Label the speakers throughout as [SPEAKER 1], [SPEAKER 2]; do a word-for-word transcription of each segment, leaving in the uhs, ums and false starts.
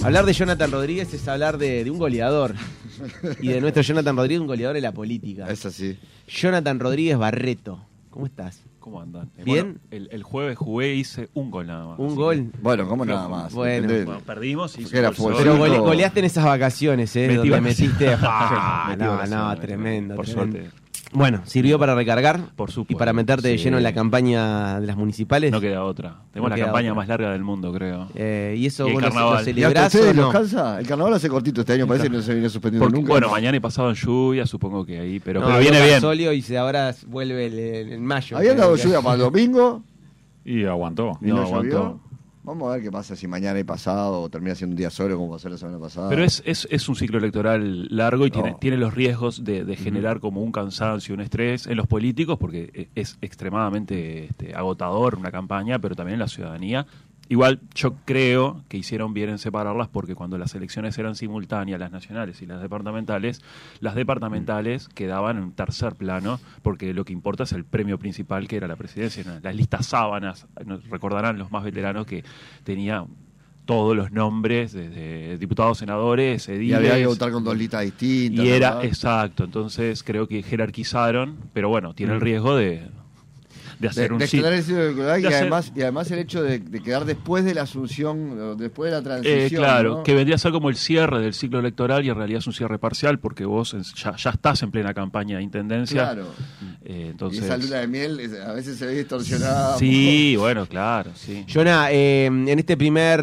[SPEAKER 1] Hablar de Jonathan Rodríguez es hablar de, de un goleador. Y de nuestro Jonathan Rodríguez, un goleador de la política.
[SPEAKER 2] Es así.
[SPEAKER 1] Jonathan Rodríguez Barreto. ¿Cómo estás?
[SPEAKER 3] ¿Cómo andan? Eh,
[SPEAKER 1] ¿Bien?
[SPEAKER 3] Bueno, el, el jueves jugué y hice un gol nada más.
[SPEAKER 1] ¿Un
[SPEAKER 3] así
[SPEAKER 1] gol?
[SPEAKER 3] que-
[SPEAKER 2] Bueno, ¿cómo nada más?
[SPEAKER 1] Bueno.
[SPEAKER 2] ¿Entendés?
[SPEAKER 3] Bueno, perdimos y
[SPEAKER 2] Porque era fútbol.
[SPEAKER 1] Pero
[SPEAKER 2] Cinco.
[SPEAKER 1] gole- goleaste en esas vacaciones, ¿eh?
[SPEAKER 3] Metí
[SPEAKER 1] Donde
[SPEAKER 3] vacaciones.
[SPEAKER 1] metiste... Ah,
[SPEAKER 3] Metí
[SPEAKER 1] no,
[SPEAKER 3] vacaciones,
[SPEAKER 1] no,
[SPEAKER 3] metí
[SPEAKER 1] tremendo.
[SPEAKER 3] Por
[SPEAKER 1] tremendo.
[SPEAKER 3] suerte.
[SPEAKER 1] Bueno, ¿sirvió para recargar?
[SPEAKER 3] Por supuesto.
[SPEAKER 1] ¿Y para meterte de
[SPEAKER 3] Sí.
[SPEAKER 1] lleno en la campaña de las municipales?
[SPEAKER 3] No queda otra. Tenemos
[SPEAKER 1] No
[SPEAKER 3] la
[SPEAKER 1] queda
[SPEAKER 3] campaña
[SPEAKER 1] otra.
[SPEAKER 3] más larga del mundo, creo.
[SPEAKER 1] Eh, ¿Y eso
[SPEAKER 3] Y el
[SPEAKER 1] vos lo,
[SPEAKER 3] carnaval.
[SPEAKER 1] lo
[SPEAKER 2] ¿Y hasta
[SPEAKER 1] celebrás o
[SPEAKER 2] ustedes
[SPEAKER 1] no?
[SPEAKER 2] los cansa? El carnaval hace cortito este año, parece que no se viene suspendiendo
[SPEAKER 3] Porque,
[SPEAKER 2] nunca.
[SPEAKER 3] bueno, mañana y pasado en lluvia, supongo que ahí, pero,
[SPEAKER 1] No,
[SPEAKER 3] pero
[SPEAKER 1] habló
[SPEAKER 3] viene bien.
[SPEAKER 1] Gasolio y se ahora vuelve el- en mayo.
[SPEAKER 2] Había dado
[SPEAKER 1] Creo que-
[SPEAKER 2] lluvia para el domingo
[SPEAKER 4] Y aguantó.
[SPEAKER 2] y
[SPEAKER 3] No,
[SPEAKER 2] no,
[SPEAKER 3] aguantó.
[SPEAKER 2] llovió. Vamos a ver qué pasa si mañana y pasado o termina siendo un día solo como pasó la semana pasada.
[SPEAKER 3] Pero es, es, es un ciclo electoral largo y
[SPEAKER 2] No.
[SPEAKER 3] tiene, tiene los riesgos de, de generar como un cansancio, un estrés en los políticos, porque es extremadamente este, agotador una campaña, pero también en la ciudadanía. Igual yo creo que hicieron bien en separarlas porque cuando las elecciones eran simultáneas, las nacionales y las departamentales, las departamentales quedaban en tercer plano porque lo que importa es el premio principal que era la presidencia. ¿No? Las listas sábanas, nos recordarán los más veteranos que tenía todos los nombres de diputados, senadores,
[SPEAKER 2] y
[SPEAKER 3] ediles.
[SPEAKER 2] había que votar con dos listas distintas.
[SPEAKER 3] Y era,
[SPEAKER 2] ¿verdad?
[SPEAKER 3] exacto, entonces creo que jerarquizaron, pero bueno, tiene el
[SPEAKER 1] Mm.
[SPEAKER 3] riesgo de, de hacer
[SPEAKER 2] de,
[SPEAKER 3] un
[SPEAKER 2] de
[SPEAKER 3] sí.
[SPEAKER 2] extender el ciclo electoral y
[SPEAKER 3] de hacer-
[SPEAKER 2] además, y además el hecho de, de quedar después de la asunción, o después de la
[SPEAKER 3] Eh,
[SPEAKER 2] transición.
[SPEAKER 3] claro,
[SPEAKER 2] ¿no?
[SPEAKER 3] que vendría a ser como el cierre del ciclo electoral y en realidad es un cierre parcial porque vos en- ya, ya estás en plena campaña de intendencia.
[SPEAKER 2] Claro.
[SPEAKER 3] Eh,
[SPEAKER 2] Y
[SPEAKER 3] entonces,
[SPEAKER 2] esa luna de miel es- a veces se ve distorsionada.
[SPEAKER 3] sí, bueno, claro, sí.
[SPEAKER 1] Jonah, eh, en este primer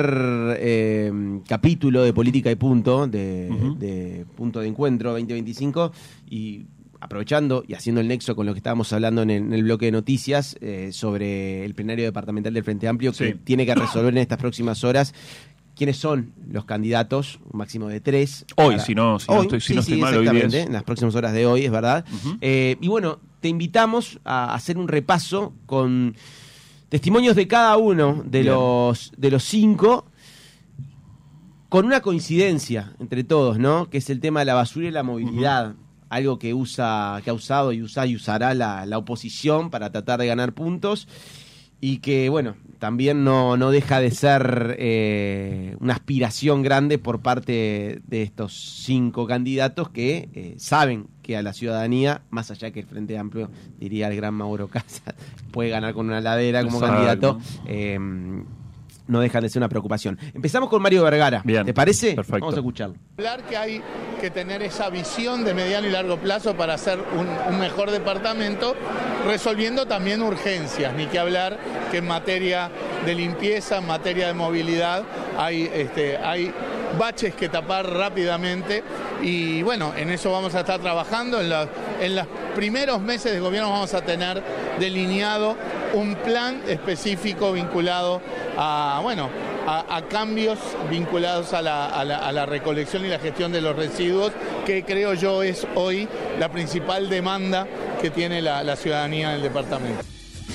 [SPEAKER 1] eh, capítulo de Política y Punto, de,
[SPEAKER 3] Ujú.
[SPEAKER 1] de Punto de Encuentro veinte veinticinco, y aprovechando y haciendo el nexo con lo que estábamos hablando en el, en el bloque de noticias eh, sobre el plenario departamental del Frente Amplio, que
[SPEAKER 3] Sí.
[SPEAKER 1] tiene que resolver en estas próximas horas quiénes son los candidatos, un máximo de tres.
[SPEAKER 3] Hoy,
[SPEAKER 1] para-
[SPEAKER 3] si no, si no estoy, si
[SPEAKER 1] sí,
[SPEAKER 3] no
[SPEAKER 1] sí,
[SPEAKER 3] estoy mal, hoy
[SPEAKER 1] exactamente,
[SPEAKER 3] diez.
[SPEAKER 1] en las próximas horas de hoy, es verdad.
[SPEAKER 3] Ujú.
[SPEAKER 1] Eh, y bueno, te invitamos a hacer un repaso con testimonios de cada uno de
[SPEAKER 3] Bien.
[SPEAKER 1] los de los cinco, con una coincidencia entre todos, ¿no? Que es el tema de la basura y la movilidad, algo que usa, que ha usado y usa y usará la, la oposición para tratar de ganar puntos. Y que, bueno, también no, no deja de ser eh, una aspiración grande por parte de estos cinco candidatos que eh, saben que a la ciudadanía, más allá que el Frente Amplio, diría el gran Mauro Casas, puede ganar con una ladera como
[SPEAKER 3] Exacto.
[SPEAKER 1] candidato, eh, no dejan de ser una preocupación. Empezamos con Mario Vergara,
[SPEAKER 3] Bien,
[SPEAKER 1] ¿te parece?
[SPEAKER 3] perfecto.
[SPEAKER 1] Vamos a escucharlo.
[SPEAKER 5] Hablar que hay que tener esa visión de mediano y largo plazo para hacer un, un mejor departamento, resolviendo también urgencias, ni que hablar que en materia de limpieza, en materia de movilidad, hay, este, hay baches que tapar rápidamente y bueno, en eso vamos a estar trabajando. En, la, en los primeros meses de gobierno vamos a tener delineado un plan específico vinculado a, bueno, a, a cambios vinculados a la, a, la, a la recolección y la gestión de los residuos, que creo yo es hoy la principal demanda que tiene la, la ciudadanía del departamento.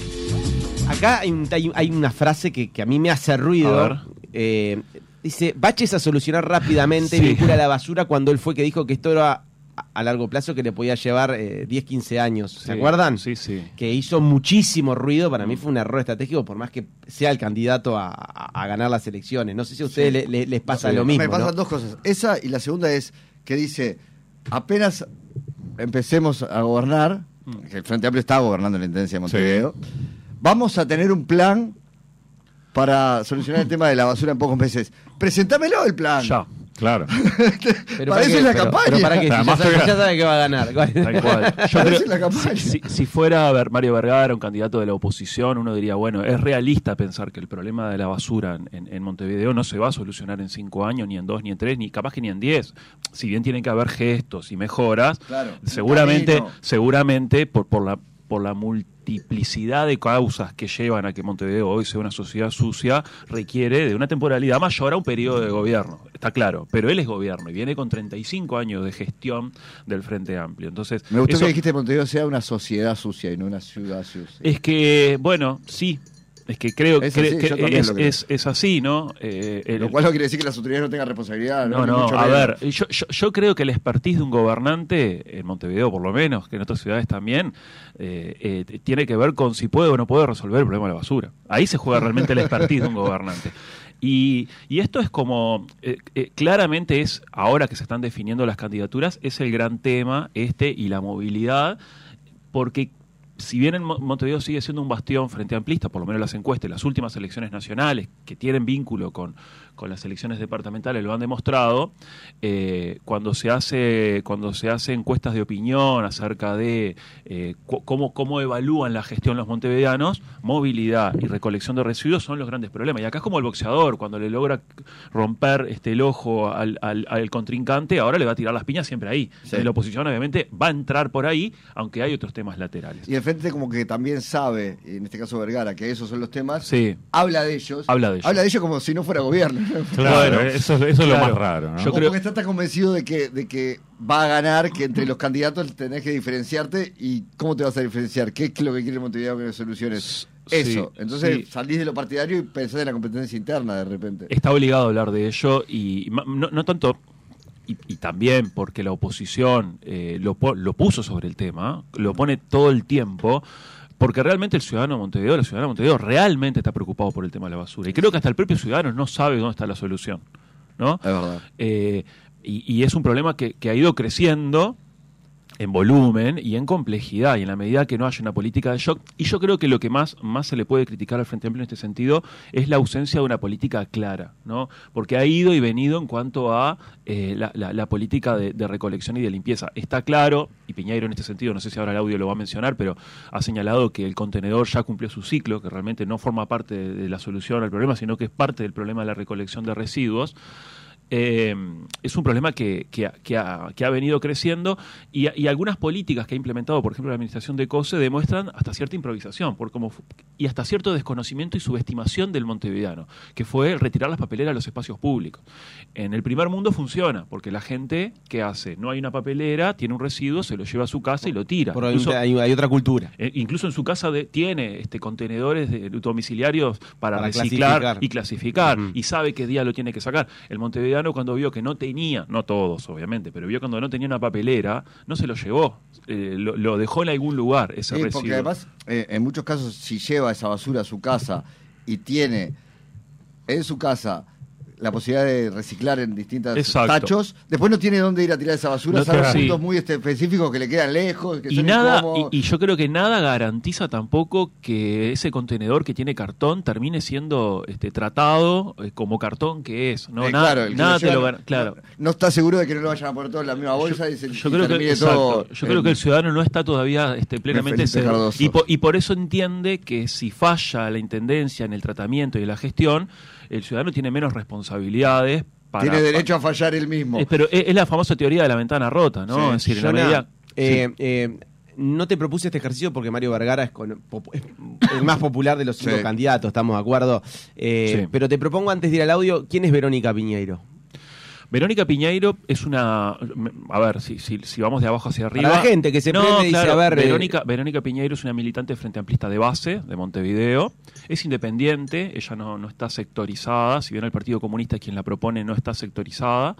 [SPEAKER 1] Acá hay, un- hay- hay una frase que, que a mí me hace
[SPEAKER 3] A ver.
[SPEAKER 1] ruido. Eh, dice, baches a solucionar rápidamente,
[SPEAKER 3] Sí.
[SPEAKER 1] vincula la basura, cuando él fue que dijo que esto era a, a largo plazo, que le podía llevar eh, diez, quince años. ¿Se
[SPEAKER 3] Sí,
[SPEAKER 1] acuerdan?
[SPEAKER 3] Sí, sí.
[SPEAKER 1] Que hizo muchísimo ruido. Para mí fue un error estratégico, por más que sea el candidato a, a- a ganar las elecciones. No sé si a ustedes le- le- les pasa
[SPEAKER 3] Sí.
[SPEAKER 1] lo mismo.
[SPEAKER 2] Me pasan
[SPEAKER 1] ¿no?
[SPEAKER 2] dos cosas. Esa y la segunda es que dice, apenas empecemos a gobernar, que el Frente Amplio está gobernando en la Intendencia de Montevideo, vamos a tener un plan para solucionar el tema de la basura en pocos meses. Presentámelo el plan.
[SPEAKER 3] Ya.
[SPEAKER 4] Claro.
[SPEAKER 1] Pero
[SPEAKER 2] para eso
[SPEAKER 1] qué,
[SPEAKER 2] es la
[SPEAKER 1] pero-
[SPEAKER 2] campaña.
[SPEAKER 1] pero para qué, si ya,
[SPEAKER 4] Además,
[SPEAKER 1] sabe,
[SPEAKER 4] estoy-
[SPEAKER 1] ya sabe que va a ganar.
[SPEAKER 3] Tal cual. Yo
[SPEAKER 2] Para
[SPEAKER 3] creo,
[SPEAKER 2] eso es la campaña.
[SPEAKER 3] si, si fuera a ver Mario Vergara, un candidato de la oposición, uno diría, bueno, es realista pensar que el problema de la basura en, en- en Montevideo no se va a solucionar en cinco años, ni en dos, ni en tres, ni capaz que ni en diez. Si bien tienen que haber gestos y mejoras,
[SPEAKER 2] Claro, un
[SPEAKER 3] seguramente,
[SPEAKER 2] camino.
[SPEAKER 3] seguramente por, por la por la multiplicidad de causas que llevan a que Montevideo hoy sea una sociedad sucia, requiere de una temporalidad mayor a un periodo de gobierno, está claro, pero él es gobierno y viene con treinta y cinco años de gestión del Frente Amplio. Entonces,
[SPEAKER 2] Me gustó
[SPEAKER 3] eso-
[SPEAKER 2] que dijiste que Montevideo sea una sociedad sucia y no una ciudad sucia.
[SPEAKER 3] es que, bueno, sí, es que creo
[SPEAKER 2] Es
[SPEAKER 3] que,
[SPEAKER 2] así,
[SPEAKER 3] que
[SPEAKER 2] yo también
[SPEAKER 3] es,
[SPEAKER 2] lo creo.
[SPEAKER 3] es, es así, ¿no? Eh, el-
[SPEAKER 2] Lo cual no quiere decir que las autoridades no tengan responsabilidad.
[SPEAKER 3] No,
[SPEAKER 2] Ni
[SPEAKER 3] no,
[SPEAKER 2] mucho
[SPEAKER 3] a
[SPEAKER 2] menos.
[SPEAKER 3] ver, yo, yo, yo creo que el expertise de un gobernante, en Montevideo por lo menos, que en otras ciudades también, eh, eh, tiene que ver con si puede o no puede resolver el problema de la basura. Ahí se juega realmente el expertise de un gobernante. Y, y esto es como, eh, eh, claramente es, ahora que se están definiendo las candidaturas, es el gran tema este y la movilidad, porque si bien en Montevideo sigue siendo un bastión frente amplista, por lo menos las encuestas, las últimas elecciones nacionales que tienen vínculo con, con las elecciones departamentales lo han demostrado, eh, cuando se hace cuando se hace encuestas de opinión acerca de eh, cu- cómo, cómo evalúan la gestión los montevideanos, movilidad y recolección de residuos son los grandes problemas. Y acá es como el boxeador, cuando le logra romper este, el ojo al, al, al contrincante, ahora le va a tirar las piñas siempre ahí.
[SPEAKER 2] Sí.
[SPEAKER 3] Y la oposición obviamente va a entrar por ahí, aunque hay otros temas laterales.
[SPEAKER 2] Y el Frente como que también sabe, en este caso Vergara, que esos son los temas,
[SPEAKER 3] Sí.
[SPEAKER 2] habla de ellos.
[SPEAKER 3] Habla de ellos.
[SPEAKER 2] Habla de ellos como si no fuera gobierno.
[SPEAKER 4] Claro,
[SPEAKER 3] Bueno,
[SPEAKER 4] eso, eso es lo
[SPEAKER 3] claro.
[SPEAKER 4] más raro, ¿no?
[SPEAKER 3] Yo
[SPEAKER 2] o
[SPEAKER 3] creo-
[SPEAKER 2] porque está tan convencido de que, de que va a ganar, que entre los candidatos tenés que diferenciarte. ¿Y cómo te vas a diferenciar? ¿Qué es lo que quiere Montevideo que soluciones?
[SPEAKER 3] Sí,
[SPEAKER 2] Eso. Entonces
[SPEAKER 3] sí.
[SPEAKER 2] salís de lo partidario y pensás en la competencia interna de repente.
[SPEAKER 3] Está obligado a hablar de ello y ma- no, no tanto, y, y también porque la oposición eh, lo, po- lo puso sobre el tema, lo pone todo el tiempo, porque realmente el ciudadano de Montevideo, la ciudadana de Montevideo realmente está preocupado por el tema de la basura. Y creo que hasta el propio ciudadano no sabe dónde está la solución, ¿no?
[SPEAKER 2] Es verdad.
[SPEAKER 3] Eh, y, y es un problema que, que ha ido creciendo en volumen y en complejidad, y en la medida que no haya una política de shock. Y yo creo que lo que más, más se le puede criticar al Frente Amplio en este sentido es la ausencia de una política clara, ¿no? Porque ha ido y venido en cuanto a eh, la, la, la política de, de recolección y de limpieza. Está claro, y Piñeiro en este sentido, no sé si ahora el audio lo va a mencionar, pero ha señalado que el contenedor ya cumplió su ciclo, que realmente no forma parte de, de la solución al problema, sino que es parte del problema de la recolección de residuos. Eh, es un problema que, que, ha, que, ha, que ha venido creciendo y, y algunas políticas que ha implementado, por ejemplo, la administración de COSE, demuestran hasta cierta improvisación por cómo, y hasta cierto desconocimiento y subestimación del montevideano, que fue retirar las papeleras de los espacios públicos. En el primer mundo funciona, porque la gente, ¿qué hace? No hay una papelera, tiene un residuo, se lo lleva a su casa y lo tira.
[SPEAKER 1] Por
[SPEAKER 3] Incluso,
[SPEAKER 1] hay, hay otra cultura.
[SPEAKER 3] eh, incluso en su casa de, tiene este, contenedores de, domiciliarios para,
[SPEAKER 1] Para
[SPEAKER 3] reciclar
[SPEAKER 1] clasificar.
[SPEAKER 3] y clasificar,
[SPEAKER 1] Ujú.
[SPEAKER 3] y sabe qué día lo tiene que sacar. El montevideano, cuando vio que no tenía, no todos obviamente, pero vio cuando no tenía una papelera, no se lo llevó, eh, lo, lo dejó en algún lugar ese
[SPEAKER 2] Sí,
[SPEAKER 3] residuo.
[SPEAKER 2] porque además, eh, en muchos casos, si lleva esa basura a su casa y tiene en su casa la posibilidad de reciclar en distintos
[SPEAKER 3] Exacto.
[SPEAKER 2] tachos, después no tiene dónde ir a tirar esa basura,
[SPEAKER 3] No
[SPEAKER 2] salvo
[SPEAKER 3] te-
[SPEAKER 2] puntos
[SPEAKER 3] sí.
[SPEAKER 2] muy este, específicos que le quedan lejos, que
[SPEAKER 3] y
[SPEAKER 2] son
[SPEAKER 3] nada y,
[SPEAKER 2] incómodos.
[SPEAKER 3] y yo creo que nada garantiza tampoco que ese contenedor que tiene cartón termine siendo este, tratado eh, como cartón que es, no
[SPEAKER 2] Eh,
[SPEAKER 3] nada,
[SPEAKER 2] claro, el que
[SPEAKER 3] nada
[SPEAKER 2] lo
[SPEAKER 3] te lo
[SPEAKER 2] llevan,
[SPEAKER 3] gar- claro.
[SPEAKER 2] no, no está seguro de que no lo vayan a poner todo en la misma bolsa y, se,
[SPEAKER 3] Yo
[SPEAKER 2] y
[SPEAKER 3] creo que
[SPEAKER 2] termine
[SPEAKER 3] exacto.
[SPEAKER 2] todo
[SPEAKER 3] Yo creo
[SPEAKER 2] en-
[SPEAKER 3] que el ciudadano no está todavía este, plenamente
[SPEAKER 2] Felipe
[SPEAKER 3] seguro.
[SPEAKER 2] Cardoso.
[SPEAKER 3] y, po- y por eso entiende que si falla la intendencia en el tratamiento y en la gestión, el ciudadano tiene menos responsabilidades. Para,
[SPEAKER 2] tiene derecho a fallar él mismo.
[SPEAKER 3] Eh, pero es, es la famosa teoría de la ventana rota, ¿no?
[SPEAKER 2] Sí.
[SPEAKER 3] Es decir, en la
[SPEAKER 1] Jonah,
[SPEAKER 3] medida...
[SPEAKER 1] eh,
[SPEAKER 3] Sí.
[SPEAKER 1] eh, no te propuse este ejercicio porque Mario Vergara es, con- pop- es el más popular de los cinco
[SPEAKER 2] Sí.
[SPEAKER 1] candidatos, estamos de acuerdo. Eh,
[SPEAKER 3] Sí.
[SPEAKER 1] Pero te propongo, antes de ir al audio, ¿quién es Verónica Piñeiro?
[SPEAKER 3] Verónica Piñeiro es una... A ver, si, si, si vamos de abajo hacia arriba...
[SPEAKER 1] Para la gente que se
[SPEAKER 3] no,
[SPEAKER 1] prende y dice,
[SPEAKER 3] claro,
[SPEAKER 1] a ver... eh,
[SPEAKER 3] Verónica, Verónica Piñeiro es una militante frente amplista de base, de Montevideo. Es independiente, ella no, no está sectorizada, si bien el Partido Comunista es quien la propone, no está sectorizada.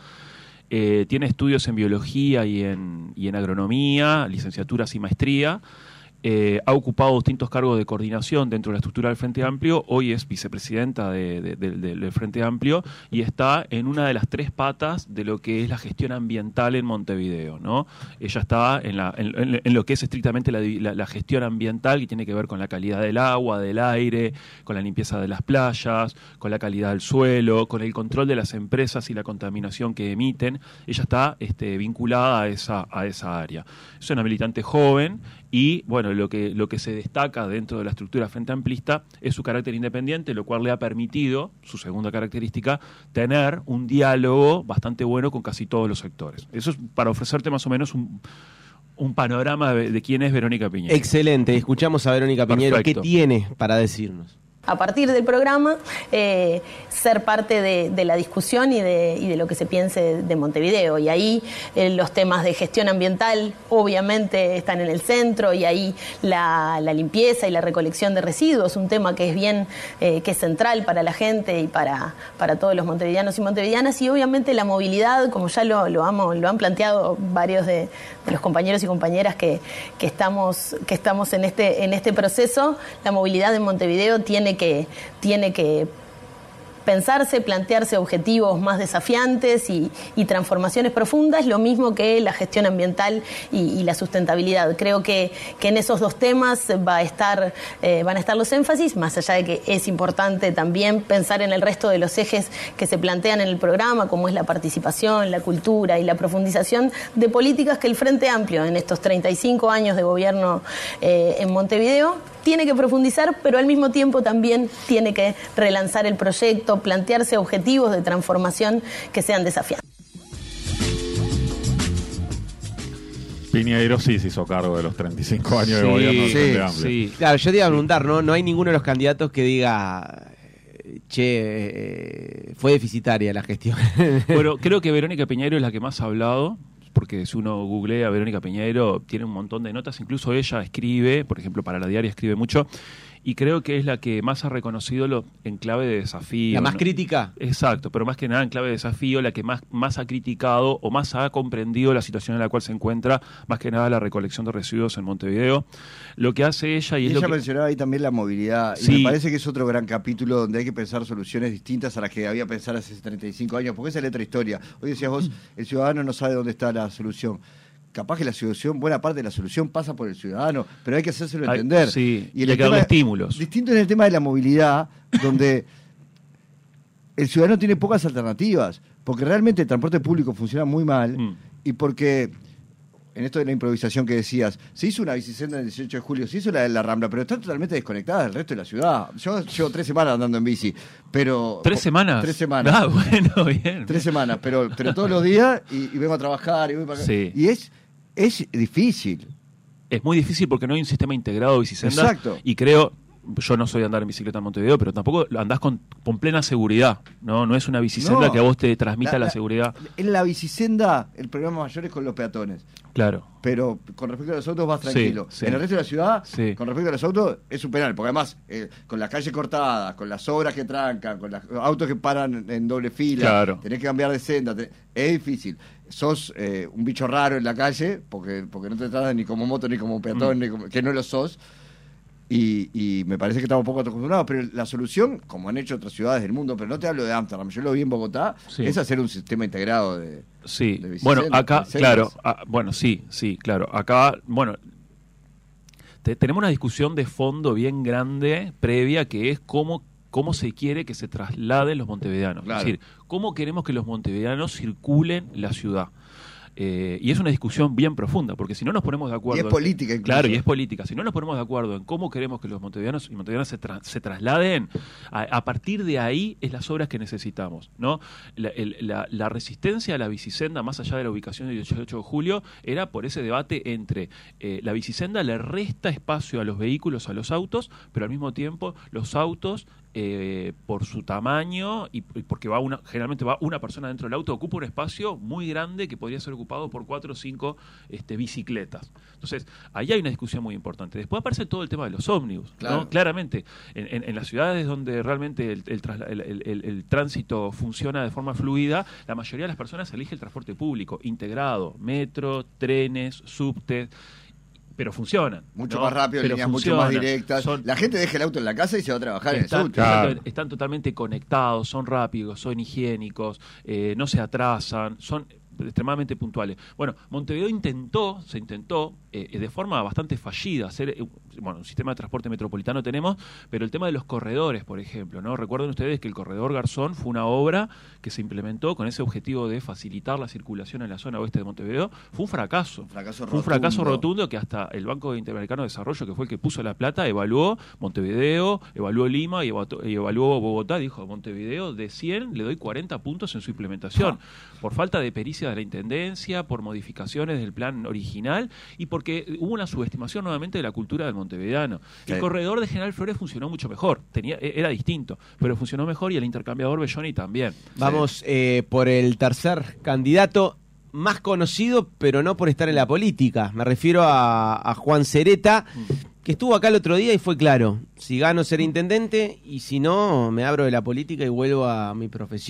[SPEAKER 3] Eh, tiene estudios en biología y en, y en agronomía, licenciaturas y maestría. Eh, ha ocupado distintos cargos de coordinación dentro de la estructura del Frente Amplio. Hoy es vicepresidenta de, de, de, de, del Frente Amplio y está en una de las tres patas de lo que es la gestión ambiental en Montevideo, ¿no? Ella está en, la, en, en, en lo que es estrictamente la, la, la gestión ambiental, que tiene que ver con la calidad del agua, del aire, con la limpieza de las playas, con la calidad del suelo, con el control de las empresas y la contaminación que emiten. Ella está este, vinculada a esa, a esa área. Es una militante joven y, bueno, lo que, lo que se destaca dentro de la estructura frente amplista es su carácter independiente, lo cual le ha permitido, su segunda característica, tener un diálogo bastante bueno con casi todos los sectores. Eso es para ofrecerte más o menos un, un panorama de, de quién es Verónica Piñeiro.
[SPEAKER 1] Excelente, escuchamos a Verónica Piñeiro.
[SPEAKER 3] Perfecto.
[SPEAKER 1] ¿Qué tiene para decirnos?
[SPEAKER 6] A partir del programa, eh, ser parte de, de la discusión y de, y de lo que se piense de Montevideo. Y ahí eh, los temas de gestión ambiental obviamente están en el centro, y ahí la, la limpieza y la recolección de residuos, un tema que es bien, eh, que es central para la gente y para, para todos los montevideanos y montevideanas. Y obviamente la movilidad, como ya lo, lo, amo, lo han planteado varios de, de los compañeros y compañeras que, que, estamos, que estamos en este, en este proceso, la movilidad en Montevideo tiene que, tiene que pensarse, plantearse objetivos más desafiantes y, y transformaciones profundas, lo mismo que la gestión ambiental y, y la sustentabilidad. Creo que, que en esos dos temas va a estar, eh, van a estar los énfasis, más allá de que es importante también pensar en el resto de los ejes que se plantean en el programa, como es la participación, la cultura y la profundización de políticas que el Frente Amplio en estos treinta y cinco años de gobierno eh, en Montevideo tiene que profundizar, pero al mismo tiempo también tiene que relanzar el proyecto, plantearse objetivos de transformación que sean desafiantes.
[SPEAKER 4] Piñeiro sí se hizo cargo de los treinta y cinco años
[SPEAKER 1] Sí,
[SPEAKER 4] de gobierno del Frente
[SPEAKER 1] sí,
[SPEAKER 4] Amplio.
[SPEAKER 1] sí. Claro, yo te iba a preguntar, ¿no? No hay ninguno de los candidatos que diga, che, eh, fue deficitaria la gestión.
[SPEAKER 3] Bueno, creo que Verónica Piñeiro es la que más ha hablado, porque si uno googlea a Verónica Piñeiro, tiene un montón de notas, incluso ella escribe, por ejemplo, para La Diaria escribe mucho, y creo que es la que más ha reconocido lo en clave de desafío.
[SPEAKER 1] ¿La más
[SPEAKER 3] ¿no?
[SPEAKER 1] crítica?
[SPEAKER 3] Exacto, pero más que nada en clave de desafío, la que más, más ha criticado o más ha comprendido la situación en la cual se encuentra, más que nada la recolección de residuos en Montevideo. Lo que hace ella y,
[SPEAKER 2] Y
[SPEAKER 3] es
[SPEAKER 2] ella
[SPEAKER 3] lo que...
[SPEAKER 2] mencionaba ahí también la movilidad.
[SPEAKER 3] Sí.
[SPEAKER 2] Y me parece que es otro gran capítulo donde hay que pensar soluciones distintas a las que había pensar hace treinta y cinco años, porque esa es la otra historia. Hoy decías vos, el ciudadano no sabe dónde está la solución. Capaz que la solución, buena parte de la solución pasa por el ciudadano, pero hay que hacérselo
[SPEAKER 3] Hay-
[SPEAKER 2] entender.
[SPEAKER 3] sí, y
[SPEAKER 2] el
[SPEAKER 3] hay que darle
[SPEAKER 2] tema-
[SPEAKER 3] estímulos.
[SPEAKER 2] Distinto en el tema de la movilidad, donde el ciudadano tiene pocas alternativas, porque realmente el transporte público funciona muy mal,
[SPEAKER 3] Mm.
[SPEAKER 2] y porque, en esto de la improvisación que decías, se hizo una bicisenda el dieciocho de julio, se hizo la de la Rambla, pero está totalmente desconectada del resto de la ciudad. Yo llevo tres semanas andando en bici, pero...
[SPEAKER 3] ¿Tres semanas?
[SPEAKER 2] Tres semanas.
[SPEAKER 3] Ah, bueno, bien.
[SPEAKER 2] Tres semanas, pero, pero todos los días, y, y vengo a trabajar, y voy para acá.
[SPEAKER 3] Sí.
[SPEAKER 2] Y es, es difícil.
[SPEAKER 3] Es muy difícil porque no hay un sistema integrado de bicisendas.
[SPEAKER 2] Exacto.
[SPEAKER 3] Y creo, yo no soy de andar en bicicleta en Montevideo, pero tampoco andás con, con plena seguridad. No no es una bicisenda
[SPEAKER 2] No.
[SPEAKER 3] que a vos te transmita la,
[SPEAKER 2] La- la-
[SPEAKER 3] seguridad.
[SPEAKER 2] En la bicisenda, el problema mayor es con los peatones.
[SPEAKER 3] Claro.
[SPEAKER 2] Pero con respecto a los autos vas tranquilo.
[SPEAKER 3] Sí, sí.
[SPEAKER 2] En el resto de la ciudad,
[SPEAKER 3] Sí.
[SPEAKER 2] con respecto a los autos, es un penal. Porque además, eh, con las calles cortadas, con las obras que trancan, con los autos que paran en doble fila,
[SPEAKER 3] Claro.
[SPEAKER 2] tenés que cambiar de senda. te- es difícil. Sos eh, un bicho raro en la calle, porque, porque no te tratan ni como moto, ni como peatón,
[SPEAKER 3] Mm.
[SPEAKER 2] ni como- que no lo sos. Y, y me parece que estamos poco acostumbrados, pero la solución, como han hecho otras ciudades del mundo, pero no te hablo de Ámsterdam, yo lo vi en Bogotá,
[SPEAKER 3] Sí.
[SPEAKER 2] es hacer un sistema integrado de...
[SPEAKER 3] Sí,
[SPEAKER 2] de bicisendas,
[SPEAKER 3] bueno, acá,
[SPEAKER 2] de
[SPEAKER 3] claro,
[SPEAKER 2] sendas.
[SPEAKER 3] ah, bueno, sí, sí, claro. Acá, bueno, te- tenemos una discusión de fondo bien grande, previa, que es cómo, cómo se quiere que se trasladen los montevideanos.
[SPEAKER 2] Claro.
[SPEAKER 3] Es decir, cómo queremos que los montevideanos circulen la ciudad. Eh, y es una discusión bien profunda, porque si no nos ponemos de acuerdo...
[SPEAKER 2] Y es
[SPEAKER 3] en-
[SPEAKER 2] política incluso.
[SPEAKER 3] Claro, y es política. Si no nos ponemos de acuerdo en cómo queremos que los montevideanos y montevideanas se, tra- se trasladen, a, a partir de ahí es las obras que necesitamos, ¿no? La, el- la- la resistencia a la bicisenda, más allá de la ubicación del dieciocho de julio, era por ese debate entre eh, la bicisenda le resta espacio a los vehículos, a los autos, pero al mismo tiempo los autos... Eh, por su tamaño y, y porque va una generalmente va una persona dentro del auto, ocupa un espacio muy grande que podría ser ocupado por cuatro o cinco este, bicicletas. Entonces, ahí hay una discusión muy importante. Después aparece todo el tema de los ómnibus,
[SPEAKER 2] Claro.
[SPEAKER 3] ¿no? Claramente, en, en- en las ciudades donde realmente el, el trasla- el- el- el- el tránsito funciona de forma fluida, la mayoría de las personas elige el transporte público, integrado, metro, trenes, subtes, pero funcionan.
[SPEAKER 2] Mucho
[SPEAKER 3] ¿no?
[SPEAKER 2] más rápido,
[SPEAKER 3] Pero
[SPEAKER 2] líneas mucho más
[SPEAKER 3] funcionan.
[SPEAKER 2] directas.
[SPEAKER 3] Son-
[SPEAKER 2] La gente deja el auto en la casa y se va a trabajar en el
[SPEAKER 3] están,
[SPEAKER 2] subte.
[SPEAKER 4] Claro.
[SPEAKER 3] están- están totalmente conectados, son rápidos, son higiénicos, eh, no se atrasan, son extremadamente puntuales. Bueno, Montevideo intentó, se intentó, eh, de forma bastante fallida, hacer, eh, bueno, un sistema de transporte metropolitano tenemos, pero el tema de los corredores, por ejemplo, ¿no? Recuerden ustedes que el corredor Garzón fue una obra que se implementó con ese objetivo de facilitar la circulación en la zona oeste de Montevideo. Fue un fracaso.
[SPEAKER 2] Un fracaso
[SPEAKER 3] Fue un fracaso
[SPEAKER 2] rotundo.
[SPEAKER 3] rotundo que hasta el Banco Interamericano de Desarrollo, que fue el que puso la plata, evaluó Montevideo, evaluó Lima y evaluó, y evaluó Bogotá. Dijo, Montevideo de cien le doy cuarenta puntos en su implementación. Por falta de pericia de la Intendencia, por modificaciones del plan original y porque hubo una subestimación nuevamente de la cultura del montevideano. El
[SPEAKER 2] Sí.
[SPEAKER 3] corredor de General Flores funcionó mucho mejor, tenía, era distinto, pero funcionó mejor y el intercambiador Belloni también.
[SPEAKER 1] Vamos eh, por el tercer candidato más conocido, pero no por estar en la política. Me refiero a, a Juan Cereta, que estuvo acá el otro día y fue claro. Si gano seré intendente y si no, me abro de la política y vuelvo a mi profesión.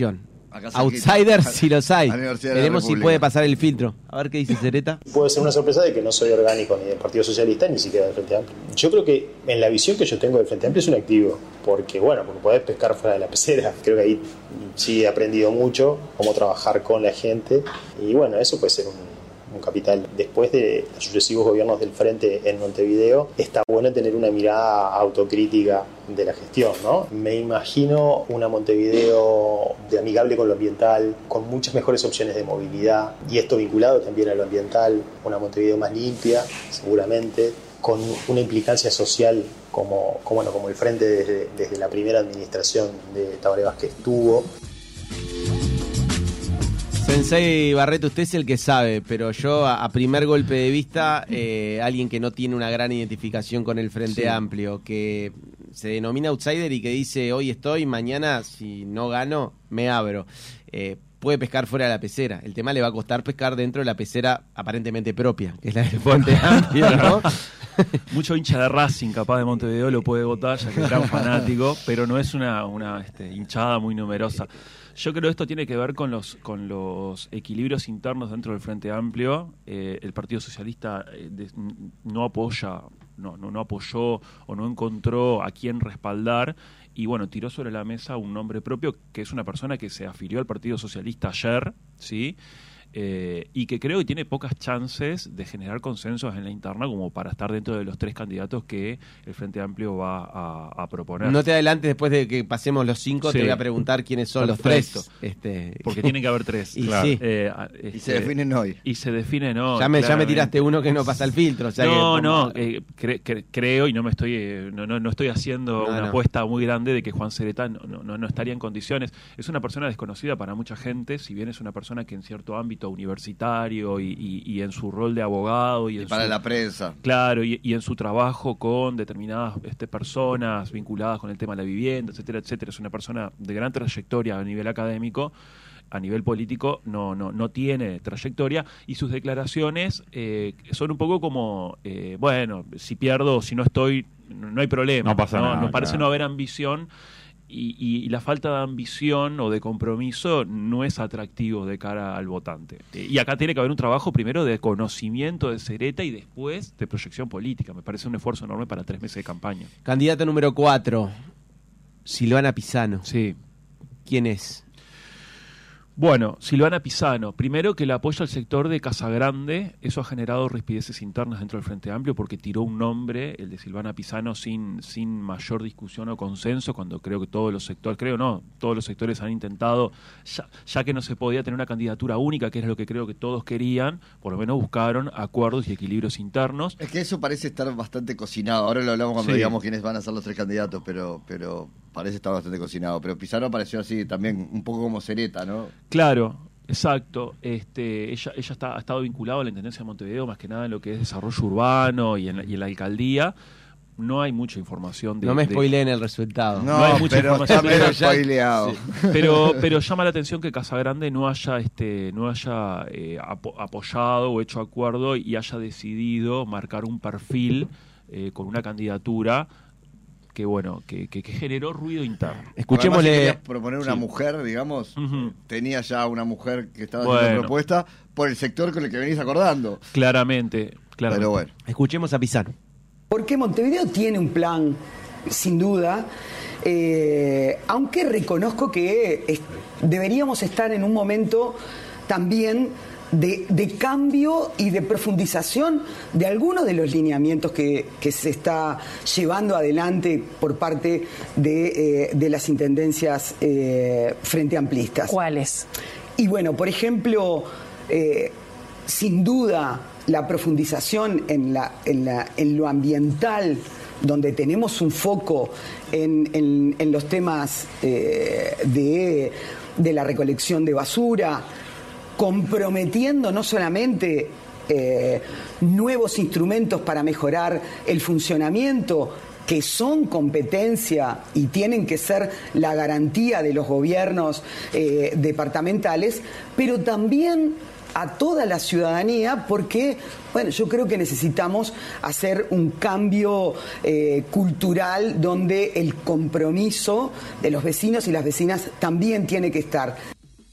[SPEAKER 1] Outsiders si los hay. Veremos si puede
[SPEAKER 2] pasar
[SPEAKER 1] pasar el filtro. A ver qué dice Sereta.
[SPEAKER 7] Puede ser una sorpresa de que no soy orgánico ni del Partido Socialista ni siquiera del Frente Amplio. Yo creo que en la visión que yo tengo del Frente Amplio es un activo, porque bueno, porque podés pescar fuera de la pecera. Creo que ahí sí he aprendido mucho cómo trabajar con la gente y bueno, eso puede ser un un capital. Después de los sucesivos gobiernos del Frente en Montevideo, está bueno tener una mirada autocrítica de la gestión, ¿no? Me imagino una Montevideo de amigable con lo ambiental, con muchas mejores opciones de movilidad, y esto vinculado también a lo ambiental, una Montevideo más limpia, seguramente, con una implicancia social como, como, bueno, como el Frente desde, desde la primera administración de Tabaré Vázquez tuvo.
[SPEAKER 1] Sensei Barreto, usted es el que sabe, pero yo a, a primer golpe de vista, eh, alguien que no tiene una gran identificación con el Frente sí. Amplio, que se denomina outsider y que dice hoy estoy, mañana si no gano, me abro. Eh, puede pescar fuera de la pecera. El tema le va a costar pescar dentro de la pecera aparentemente propia, que es la del Frente Amplio, ¿no?
[SPEAKER 3] Mucho hincha de Racing, capaz de Montevideo, lo puede votar, ya que es gran fanático, pero no es una, una este, hinchada muy numerosa. Yo creo que esto tiene que ver con los con los equilibrios internos dentro del Frente Amplio. Eh, el Partido Socialista eh, de, no apoya, no, no, no apoyó o no encontró a quién respaldar y bueno, tiró sobre la mesa un nombre propio que es una persona que se afilió al Partido Socialista ayer, ¿sí? Eh, y que creo que tiene pocas chances de generar consensos en la interna como para estar dentro de los tres candidatos que el Frente Amplio va a, a proponer.
[SPEAKER 1] No te adelantes, después de que pasemos los cinco, sí. Te voy a preguntar quiénes son
[SPEAKER 3] Perfecto.
[SPEAKER 1] los tres. Este...
[SPEAKER 3] Porque tienen que haber tres.
[SPEAKER 1] Y,
[SPEAKER 3] claro.
[SPEAKER 1] sí.
[SPEAKER 3] eh, este,
[SPEAKER 2] y se definen hoy.
[SPEAKER 3] Y se definen hoy.
[SPEAKER 1] Ya me, ya me tiraste uno que no pasa el filtro. O sea
[SPEAKER 3] no,
[SPEAKER 1] que,
[SPEAKER 3] no, eh, cre, cre, creo y no me estoy eh, no, no, no estoy haciendo no, una no. apuesta muy grande de que Juan Sereta no, no, no estaría en condiciones. Es una persona desconocida para mucha gente, si bien es una persona que en cierto ámbito universitario Y, y, y en su rol de abogado y,
[SPEAKER 2] y
[SPEAKER 3] en
[SPEAKER 2] para
[SPEAKER 3] su,
[SPEAKER 2] la prensa
[SPEAKER 3] claro y, y en su trabajo con determinadas este, personas vinculadas con el tema de la vivienda, etcétera, etcétera. Es una persona de gran trayectoria a nivel académico, a nivel político no no no tiene trayectoria y sus declaraciones eh, son un poco como eh, bueno, si pierdo o si no estoy no hay problema,
[SPEAKER 4] no pasa
[SPEAKER 3] ¿no?
[SPEAKER 4] nada,
[SPEAKER 3] Nos parece
[SPEAKER 4] claro.
[SPEAKER 3] no haber ambición. Y, y, y la falta de ambición o de compromiso no es atractivo de cara al votante. Eh, y acá tiene que haber un trabajo primero de conocimiento de Sereta y después de proyección política. Me parece un esfuerzo enorme para tres meses de campaña.
[SPEAKER 1] Candidato número cuatro, Silvana Pisano.
[SPEAKER 3] Sí.
[SPEAKER 1] ¿Quién es?
[SPEAKER 3] Bueno, Silvana Pisano, primero que el apoyo al sector de Casagrande, eso ha generado rispideces internas dentro del Frente Amplio porque tiró un nombre, el de Silvana Pisano, sin, sin mayor discusión o consenso, cuando creo que todos los sectores, creo no, todos los sectores han intentado, ya, ya que no se podía tener una candidatura única, que era lo que creo que todos querían, por lo menos buscaron acuerdos y equilibrios internos.
[SPEAKER 2] Es que eso parece estar bastante cocinado, ahora lo hablamos cuando
[SPEAKER 3] Sí.
[SPEAKER 2] digamos quiénes van a ser los tres candidatos, pero, pero parece estar bastante cocinado. Pero Pisano apareció así también, un poco como Sereta, ¿no?
[SPEAKER 3] Claro, exacto. Este, ella ella está, ha estado vinculada a la Intendencia de Montevideo, más que nada en lo que es desarrollo urbano y en la, y en la alcaldía. No hay mucha información de...
[SPEAKER 1] No me
[SPEAKER 3] de-
[SPEAKER 1] spoileen el resultado.
[SPEAKER 2] No,
[SPEAKER 3] No hay mucha
[SPEAKER 2] pero
[SPEAKER 3] información,
[SPEAKER 2] está medio
[SPEAKER 3] pero ya-
[SPEAKER 2] spoileado.
[SPEAKER 3] Sí. Pero, pero llama la atención que Casagrande no haya, este, no haya eh, apo- apoyado o hecho acuerdo y haya decidido marcar un perfil eh, con una candidatura que bueno, que, que, que generó ruido interno.
[SPEAKER 2] Además, si
[SPEAKER 1] Escuchémosle.
[SPEAKER 2] querías proponer una
[SPEAKER 3] Sí.
[SPEAKER 2] mujer, digamos,
[SPEAKER 3] Ujú.
[SPEAKER 2] tenía ya una mujer que estaba
[SPEAKER 3] Bueno.
[SPEAKER 2] haciendo propuesta por el sector con el que venís acordando.
[SPEAKER 3] Claramente, claramente.
[SPEAKER 2] Pero bueno.
[SPEAKER 1] Escuchemos a Pisano.
[SPEAKER 8] Porque Montevideo tiene un plan, sin duda, eh, aunque reconozco que es- deberíamos estar en un momento también de, de cambio y de profundización de algunos de los lineamientos que, que se está llevando adelante por parte de, eh, de las intendencias eh, frente amplistas.
[SPEAKER 9] ¿Cuáles?
[SPEAKER 8] Y bueno, por ejemplo, eh, sin duda la profundización en, la, en, la, en lo ambiental, donde tenemos un foco en, en, en los temas eh, de, de la recolección de basura, comprometiendo no solamente eh, nuevos instrumentos para mejorar el funcionamiento, que son competencia y tienen que ser la garantía de los gobiernos eh, departamentales, pero también a toda la ciudadanía, porque bueno, yo creo que necesitamos hacer un cambio eh, cultural donde el compromiso de los vecinos y las vecinas también tiene que estar.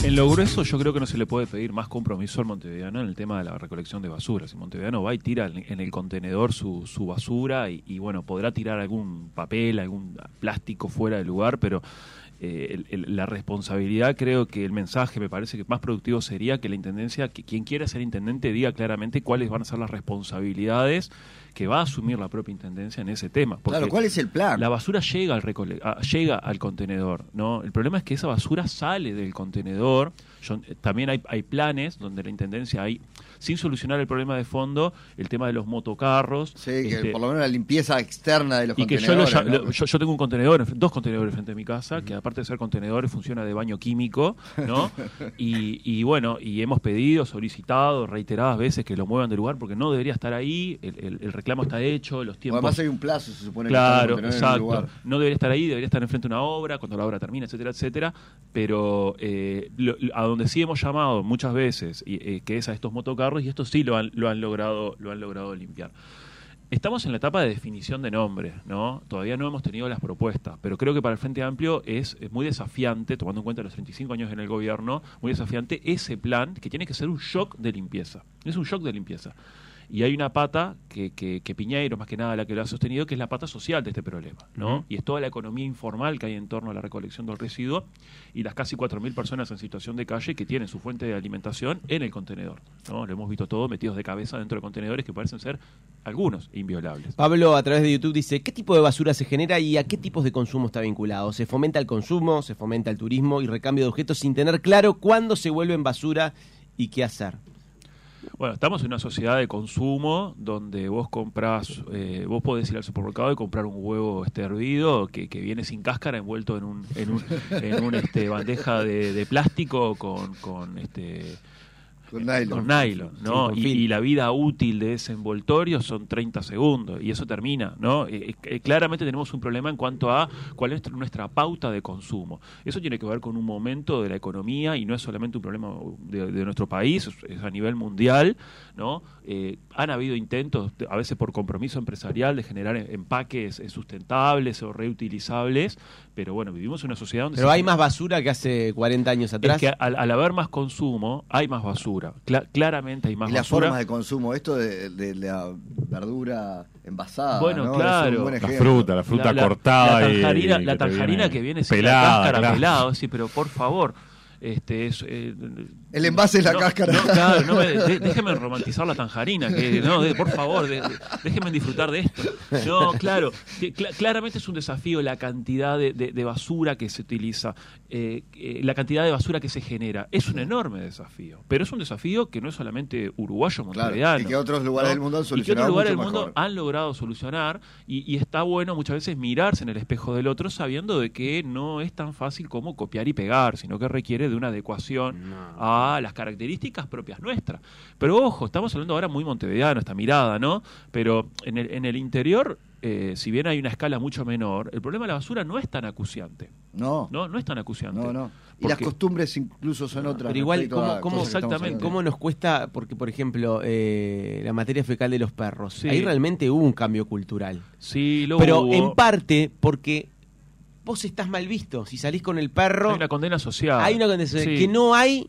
[SPEAKER 3] En lo grueso yo creo que no se le puede pedir más compromiso al montevideano en el tema de la recolección de basura. Si montevideano va y tira en el contenedor su, su basura y, y bueno, podrá tirar algún papel, algún plástico fuera del lugar, pero eh, el, el, la responsabilidad, creo que el mensaje me parece que más productivo sería que la intendencia, que quien quiera ser intendente diga claramente cuáles van a ser las responsabilidades que va a asumir la propia intendencia en ese tema. Porque
[SPEAKER 2] claro, ¿cuál es el plan?
[SPEAKER 3] La basura llega al, recole- a, llega al contenedor, ¿no? El problema es que esa basura sale del contenedor. Yo, eh, también hay, hay planes donde la intendencia hay, sin solucionar el problema de fondo, el tema de los motocarros.
[SPEAKER 2] Sí, que
[SPEAKER 3] este,
[SPEAKER 2] por lo menos la limpieza externa de los
[SPEAKER 3] y que yo,
[SPEAKER 2] contenedores.
[SPEAKER 3] lo,
[SPEAKER 2] ¿no?
[SPEAKER 3] lo, yo, yo tengo un contenedor, dos contenedores frente a mi casa, uh-huh. que aparte de ser contenedores funciona de baño químico, ¿no? y, y bueno, y hemos pedido, solicitado reiteradas veces que lo muevan del lugar porque no debería estar ahí, el, el, el reclamo está hecho, los tiempos...
[SPEAKER 2] Además hay un plazo, se supone.
[SPEAKER 3] Claro,
[SPEAKER 2] que
[SPEAKER 3] exacto.
[SPEAKER 2] en el lugar.
[SPEAKER 3] No debería estar ahí, debería estar enfrente de una obra, cuando la obra termina, etcétera, etcétera. Pero eh, lo, a donde sí hemos llamado muchas veces, y, eh, que es a estos motocarros, y estos sí lo han, lo han logrado, lo han logrado limpiar. Estamos en la etapa de definición de nombres, ¿no? Todavía no hemos tenido las propuestas, pero creo que para el Frente Amplio es, es muy desafiante, tomando en cuenta los treinta y cinco años en el gobierno, muy desafiante ese plan que tiene que ser un shock de limpieza. Es un shock de limpieza. Y hay una pata que, que, que Piñeiro, más que nada la que lo ha sostenido, que es la pata social de este problema, ¿no? Uh-huh. Y es toda la economía informal que hay en torno a la recolección del residuo y las casi cuatro mil personas en situación de calle que tienen su fuente de alimentación en el contenedor, ¿no? Lo hemos visto todo metidos de cabeza dentro de contenedores que parecen ser algunos inviolables.
[SPEAKER 1] Pablo, a través de YouTube, dice, ¿qué tipo de basura se genera y a qué tipos de consumo está vinculado? ¿Se fomenta el consumo, se fomenta el turismo y recambio de objetos sin tener claro cuándo se vuelven basura y qué hacer?
[SPEAKER 3] Bueno, estamos en una sociedad de consumo donde vos comprás, eh, vos podés ir al supermercado y comprar un huevo este hervido que, que viene sin cáscara envuelto en un en un, en un este bandeja de, de plástico con, con este
[SPEAKER 2] con nylon,
[SPEAKER 3] con nylon, ¿no?
[SPEAKER 1] Sí,
[SPEAKER 3] y, y la vida útil de ese envoltorio son treinta segundos y eso termina, ¿no? Eh, eh, claramente tenemos un problema en cuanto a cuál es nuestra pauta de consumo. Eso tiene que ver con un momento de la economía y no es solamente un problema de, de nuestro país, es, es a nivel mundial, ¿no? Eh, han habido intentos, a veces por compromiso empresarial, de generar empaques sustentables o reutilizables, pero bueno, vivimos en una sociedad donde...
[SPEAKER 1] Pero hay más basura que hace cuarenta años atrás.
[SPEAKER 3] Es que al, al haber más consumo, hay más basura. Cla- claramente hay más
[SPEAKER 2] y las
[SPEAKER 3] basura.
[SPEAKER 2] formas de consumo, esto de, de, de la verdura envasada,
[SPEAKER 3] bueno,
[SPEAKER 2] ¿no?
[SPEAKER 3] claro.
[SPEAKER 2] Es un buen
[SPEAKER 4] La
[SPEAKER 2] ejemplo.
[SPEAKER 4] fruta, la fruta
[SPEAKER 3] La- la-
[SPEAKER 4] cortada
[SPEAKER 3] la tanjarina,
[SPEAKER 4] y
[SPEAKER 3] la
[SPEAKER 4] que te
[SPEAKER 3] tanjarina
[SPEAKER 4] viene
[SPEAKER 3] que viene sin
[SPEAKER 4] pelada,
[SPEAKER 3] la cáscara
[SPEAKER 4] claro.
[SPEAKER 3] pelado, sí, pero por favor, este es eh,
[SPEAKER 2] El envase es la
[SPEAKER 3] no,
[SPEAKER 2] cáscara.
[SPEAKER 3] No, claro, no me, de, déjenme romantizar la tanjarina, que no, de, por favor, de, de, déjenme disfrutar de esto. No, claro, que, cl- claramente es un desafío la cantidad de, de, de basura que se utiliza, eh, eh, la cantidad de basura que se genera. Es un enorme desafío, pero es un desafío que no es solamente uruguayo, montevideano.
[SPEAKER 2] Claro, y que otros lugares
[SPEAKER 3] ¿no?
[SPEAKER 2] del mundo han
[SPEAKER 3] Y que
[SPEAKER 2] solucionado
[SPEAKER 3] otros lugares del
[SPEAKER 2] mucho
[SPEAKER 3] mundo
[SPEAKER 2] mejor.
[SPEAKER 3] han logrado solucionar y, y está bueno muchas veces mirarse en el espejo del otro sabiendo de que no es tan fácil como copiar y pegar, sino que requiere de una adecuación no. a las características propias nuestras. Pero ojo, estamos hablando ahora muy montevideano, esta mirada, ¿no? Pero en el, en el interior, eh, si bien hay una escala mucho menor, el problema de la basura no es tan acuciante.
[SPEAKER 2] No.
[SPEAKER 3] No, no es tan acuciante.
[SPEAKER 2] No, no. Y
[SPEAKER 3] Porque,
[SPEAKER 2] las costumbres incluso son otras.
[SPEAKER 1] Pero igual,
[SPEAKER 2] respecto
[SPEAKER 1] ¿cómo,
[SPEAKER 2] a
[SPEAKER 1] cómo
[SPEAKER 2] cosas que estamos
[SPEAKER 1] exactamente,
[SPEAKER 2] hablando.
[SPEAKER 1] cómo nos cuesta? Porque, por ejemplo, eh, la materia fecal de los perros,
[SPEAKER 3] Sí.
[SPEAKER 1] ahí realmente hubo un cambio cultural.
[SPEAKER 3] Sí, lo
[SPEAKER 1] Pero
[SPEAKER 3] hubo.
[SPEAKER 1] en parte porque vos estás mal visto. Si salís con el perro,
[SPEAKER 3] Hay una condena social.
[SPEAKER 1] hay una condena social
[SPEAKER 3] Sí.
[SPEAKER 1] que no hay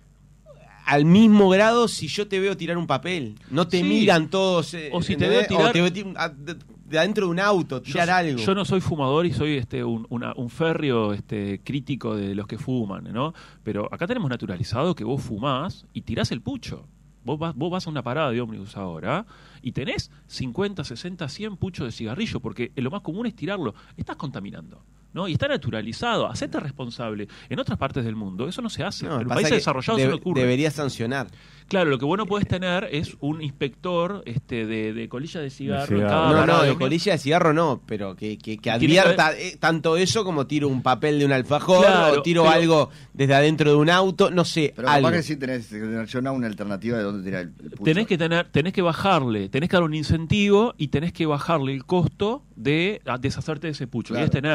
[SPEAKER 1] al mismo grado si yo te veo tirar un papel. No te
[SPEAKER 3] Sí.
[SPEAKER 1] miran todos. eh,
[SPEAKER 3] O si te
[SPEAKER 1] ¿entendés?
[SPEAKER 3] veo tirar-
[SPEAKER 1] O te veo ti- a- de, de adentro de un auto, tirar
[SPEAKER 3] yo,
[SPEAKER 1] algo.
[SPEAKER 3] Yo no soy fumador y soy este un, una- un férreo este, crítico de los que fuman, ¿no? Pero acá tenemos naturalizado que vos fumás y tirás el pucho. Vos vas, vos vas a una parada de ómnibus ahora y tenés cincuenta, sesenta, cien puchos de cigarrillo, porque lo más común es tirarlo. Estás contaminando, ¿no? Y está naturalizado, hacete responsable. En otras partes del mundo eso no se hace.
[SPEAKER 1] No,
[SPEAKER 3] en
[SPEAKER 1] pasa
[SPEAKER 3] países
[SPEAKER 1] que
[SPEAKER 3] desarrollados
[SPEAKER 1] debe-
[SPEAKER 3] eso no ocurre.
[SPEAKER 1] Debería sancionar.
[SPEAKER 3] Claro, lo que vos no podés tener es un inspector este, de, de colilla de cigarro en
[SPEAKER 4] cigarro.
[SPEAKER 3] cada
[SPEAKER 1] No,
[SPEAKER 3] parada
[SPEAKER 1] no,
[SPEAKER 3] de
[SPEAKER 1] de
[SPEAKER 3] ómnibus.
[SPEAKER 1] colilla de cigarro no, pero que, que, que
[SPEAKER 3] Tiene
[SPEAKER 1] advierta
[SPEAKER 3] que
[SPEAKER 1] eh, tanto eso como tiro un papel de un alfajor
[SPEAKER 3] Claro,
[SPEAKER 1] o tiro
[SPEAKER 3] pero-
[SPEAKER 1] algo desde adentro de un auto, no sé,
[SPEAKER 2] Pero
[SPEAKER 1] algo.
[SPEAKER 2] capaz que sí tenés que tener yo no, una alternativa de dónde tirar el, el pucho.
[SPEAKER 3] Tenés que tener, tenés que bajarle, tenés que dar un incentivo y tenés que bajarle el costo de a, deshacerte de ese pucho.
[SPEAKER 2] Claro.
[SPEAKER 3] Y es tener una papelera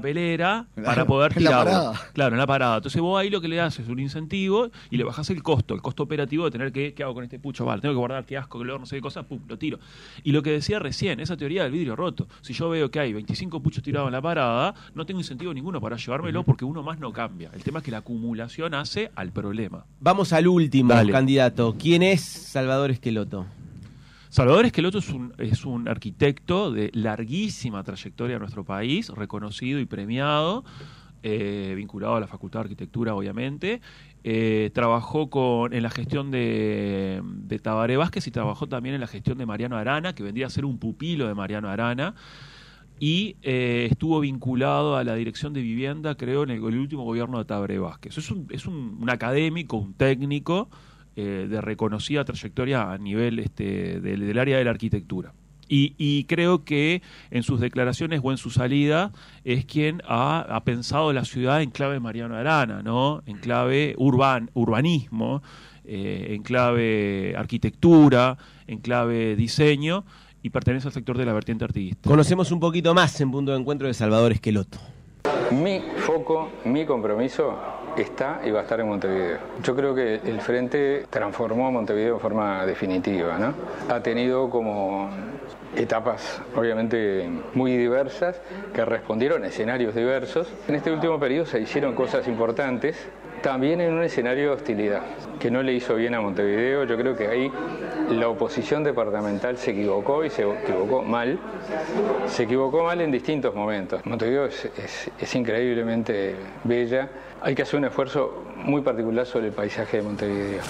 [SPEAKER 3] papelera
[SPEAKER 2] Claro,
[SPEAKER 3] para poder
[SPEAKER 2] en la
[SPEAKER 3] tirarlo.
[SPEAKER 2] parada.
[SPEAKER 3] Claro, en la parada. Entonces vos ahí lo que le das es un incentivo y le bajás el costo, el costo operativo de tener que, ¿qué hago con este pucho? Vale, tengo que guardar, qué asco, que luego no sé qué cosa, pum, lo tiro. Y lo que decía recién, esa teoría del vidrio roto. Si yo veo que hay veinticinco puchos tirados en la parada, no tengo incentivo ninguno para llevármelo porque uno más no cambia. El tema es que la acumulación hace al problema.
[SPEAKER 1] Vamos al último
[SPEAKER 3] Dale.
[SPEAKER 1] candidato. ¿Quién es Salvador Esqueloto?
[SPEAKER 3] Salvador Esqueloto es un, es un arquitecto de larguísima trayectoria en nuestro país, reconocido y premiado, eh, vinculado a la Facultad de Arquitectura, obviamente. Eh, trabajó con, en la gestión de, de Tabaré Vázquez y trabajó también en la gestión de Mariano Arana, que vendría a ser un pupilo de Mariano Arana. Y eh, estuvo vinculado a la dirección de vivienda, creo, en el, el último gobierno de Tabaré Vázquez. Es un, es un, un académico, un técnico eh, de reconocida trayectoria a nivel este, del, del área de la arquitectura. Y, y creo que en sus declaraciones o en su salida es quien ha, ha pensado la ciudad en clave Mariano Arana, ¿no? En clave urban, urbanismo, eh, en clave arquitectura, en clave diseño, y pertenece al sector de la vertiente artiguista.
[SPEAKER 1] Conocemos un poquito más en Punto de Encuentro de Salvador Esqueloto.
[SPEAKER 9] Mi foco, mi compromiso está y va a estar en Montevideo. Yo creo que el Frente transformó a Montevideo de forma definitiva, ¿no? Ha tenido como etapas obviamente muy diversas que respondieron a escenarios diversos. En este último periodo se hicieron cosas importantes, también en un escenario de hostilidad que no le hizo bien a Montevideo. Yo creo que ahí la oposición departamental se equivocó y se equivocó mal. Se equivocó mal en distintos momentos. Montevideo es, es, es increíblemente bella. Hay que hacer un esfuerzo muy particular sobre el paisaje de Montevideo.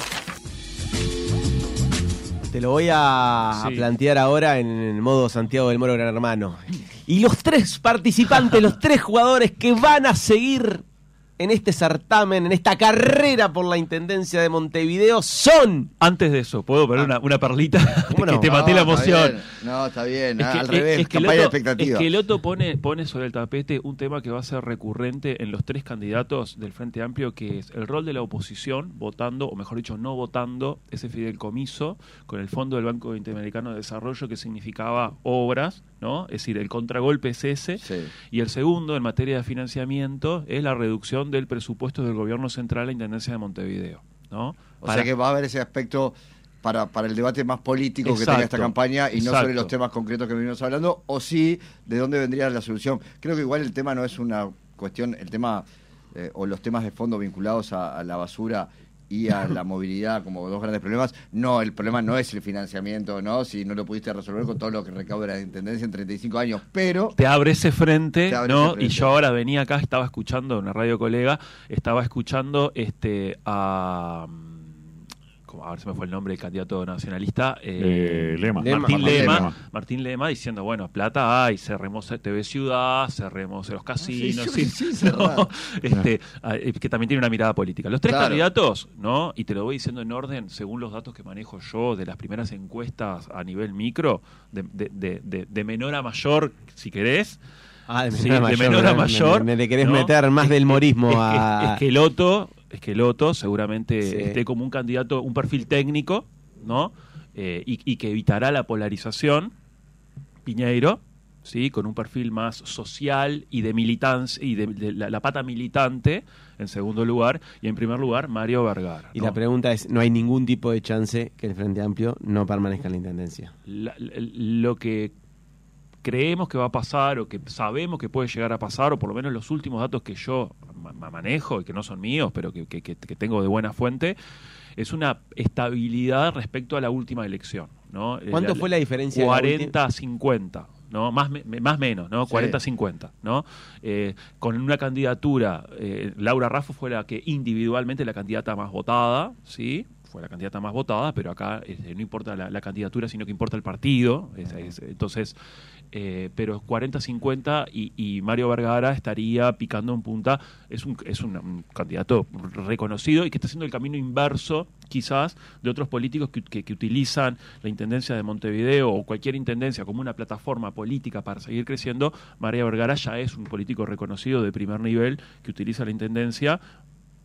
[SPEAKER 1] Te lo voy a,
[SPEAKER 3] Sí.
[SPEAKER 1] a plantear ahora en el modo Santiago del Moro Gran Hermano. Y los tres participantes, los tres jugadores que van a seguir en este certamen, en esta carrera por la Intendencia de Montevideo son...
[SPEAKER 3] Antes de eso, ¿puedo poner una, una perlita
[SPEAKER 1] ¿Cómo
[SPEAKER 3] que
[SPEAKER 1] no?
[SPEAKER 3] te maté la
[SPEAKER 2] No, está
[SPEAKER 3] emoción?
[SPEAKER 2] bien. No, está bien.
[SPEAKER 3] Es que-
[SPEAKER 2] Al
[SPEAKER 3] es-
[SPEAKER 2] revés,
[SPEAKER 3] es que
[SPEAKER 2] campaña de
[SPEAKER 3] Loto-
[SPEAKER 2] expectativa.
[SPEAKER 3] Es que Loto pone, pone sobre el tapete un tema que va a ser recurrente en los tres candidatos del Frente Amplio, que es el rol de la oposición votando, o mejor dicho, no votando ese fideicomiso con el Fondo del Banco Interamericano de Desarrollo, que significaba obras, ¿no? Es decir, el contragolpe es ese.
[SPEAKER 2] Sí.
[SPEAKER 3] Y el segundo, en materia de financiamiento, es la reducción del presupuesto del Gobierno Central a la Intendencia de Montevideo, ¿no?
[SPEAKER 2] O
[SPEAKER 3] Para-
[SPEAKER 2] sea que va a haber ese aspecto para, para el debate más político que
[SPEAKER 3] Exacto,
[SPEAKER 2] tenga esta campaña y no
[SPEAKER 3] exacto.
[SPEAKER 2] sobre los temas concretos que venimos hablando, o sí, de dónde vendría la solución. Creo que igual el tema no es una cuestión, el tema eh, o los temas de fondo vinculados a, a la basura y a la movilidad como dos grandes problemas. No, el problema no es el financiamiento, ¿no? Si no lo pudiste resolver con todo lo que recauda la Intendencia en treinta y cinco años, pero...
[SPEAKER 3] te abre ese frente,
[SPEAKER 2] Te abre
[SPEAKER 3] ¿no?
[SPEAKER 2] ese frente.
[SPEAKER 3] Y yo ahora venía acá, estaba escuchando una radio colega, estaba escuchando este a como, a ver si me fue el nombre del candidato nacionalista, eh,
[SPEAKER 4] Eh, Lema.
[SPEAKER 1] Lema.
[SPEAKER 3] Martín
[SPEAKER 2] Martín
[SPEAKER 3] Lema,
[SPEAKER 2] Lema.
[SPEAKER 3] Martín Lema diciendo, bueno, plata hay, cerremos T V Ciudad, cerremos los casinos,
[SPEAKER 2] sí,
[SPEAKER 3] sí,
[SPEAKER 2] sí,
[SPEAKER 3] ¿no?
[SPEAKER 2] cerrado.
[SPEAKER 3] este, ah, eh, que también tiene una mirada política. Los tres
[SPEAKER 2] Claro.
[SPEAKER 3] candidatos, ¿no? Y te lo voy diciendo en orden, según los datos que manejo yo de las primeras encuestas a nivel micro, de, de, de, de, de menor a mayor, si querés.
[SPEAKER 1] Ah, de
[SPEAKER 3] Sí,
[SPEAKER 1] menor a
[SPEAKER 3] de
[SPEAKER 1] mayor,
[SPEAKER 3] menor a
[SPEAKER 1] me-
[SPEAKER 3] mayor.
[SPEAKER 1] Me, me le querés
[SPEAKER 3] ¿no?
[SPEAKER 1] meter más
[SPEAKER 3] Es
[SPEAKER 1] del
[SPEAKER 3] que-
[SPEAKER 1] morismo
[SPEAKER 3] es que-
[SPEAKER 1] a...
[SPEAKER 3] Es que Loto, es que Loto seguramente
[SPEAKER 1] Sí.
[SPEAKER 3] esté como un candidato, un perfil técnico, ¿no? Eh, y, y que evitará la polarización. Piñeiro, ¿sí? Con un perfil más social y de militancia, y de, de la, la pata militante, en segundo lugar. Y en primer lugar, Mario Vergara.
[SPEAKER 1] Y
[SPEAKER 3] ¿no?
[SPEAKER 1] la pregunta es, ¿no hay ningún tipo de chance que el Frente Amplio no permanezca en la Intendencia?
[SPEAKER 3] La- la- lo que creemos que va a pasar o que sabemos que puede llegar a pasar, o por lo menos los últimos datos que yo ma- ma- manejo y que no son míos, pero que, que- que- que tengo de buena fuente, es una estabilidad respecto a la última elección, ¿no?
[SPEAKER 1] ¿Cuánto fue la diferencia de la
[SPEAKER 3] cuarenta a cincuenta, ¿no? Más me- más menos, ¿no?
[SPEAKER 2] Sí.
[SPEAKER 3] cuarenta a cincuenta, ¿no? Eh, con una candidatura, eh, Laura Raffo fue la que individualmente la candidata más votada, ¿sí? Fue la candidata más votada, pero acá eh, no importa la, la candidatura, sino que importa el partido. Es- es- entonces, eh, pero cuarenta a cincuenta y, y Mario Vergara estaría picando en punta. Es un, es un, un candidato reconocido y que está haciendo el camino inverso, quizás, de otros políticos que, que, que utilizan la Intendencia de Montevideo o cualquier intendencia como una plataforma política para seguir creciendo. Mario Vergara ya es un político reconocido de primer nivel que utiliza la Intendencia.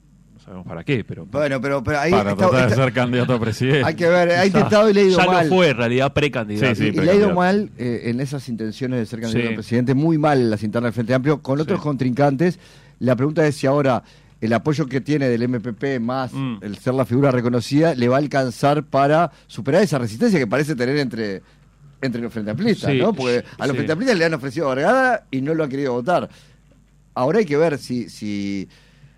[SPEAKER 3] sabemos para qué, pero...
[SPEAKER 2] Bueno, pero, pero ahí...
[SPEAKER 4] Para
[SPEAKER 2] está,
[SPEAKER 4] tratar
[SPEAKER 2] está,
[SPEAKER 4] de ser candidato a presidente.
[SPEAKER 2] Hay que ver, ha intentado y le ha ido
[SPEAKER 3] ya
[SPEAKER 2] mal.
[SPEAKER 3] Ya lo fue, en realidad, precandidato.
[SPEAKER 4] Sí, sí,
[SPEAKER 2] y le ha ido mal eh, en esas intenciones de ser candidato
[SPEAKER 3] Sí.
[SPEAKER 2] a presidente, muy mal en las internas del Frente Amplio, con otros
[SPEAKER 3] Sí.
[SPEAKER 2] contrincantes. La pregunta es si ahora el apoyo que tiene del M P P más
[SPEAKER 3] Mm.
[SPEAKER 2] el ser la figura reconocida le va a alcanzar para superar esa resistencia que parece tener entre, entre los Frente Amplistas,
[SPEAKER 3] Sí,
[SPEAKER 2] ¿no? Porque a los
[SPEAKER 3] sí.
[SPEAKER 2] Frente Amplistas le han ofrecido Vergara y no lo han querido votar. Ahora hay que ver si, si